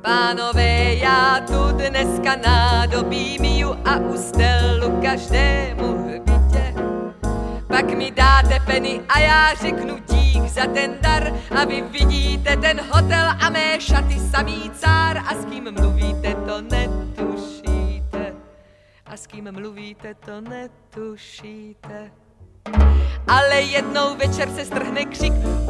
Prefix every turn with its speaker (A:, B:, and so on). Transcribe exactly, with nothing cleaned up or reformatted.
A: Pánové, já tu dneska nádobím ju a ustelu každému hbitě. Pak mi dáte peny a já řeknu dík za ten dar a vy vidíte ten hotel a mé šaty samý cár a s kým mluvíte to netušíte a s kým mluvíte to netušíte. Ale jednou večer se strhne křik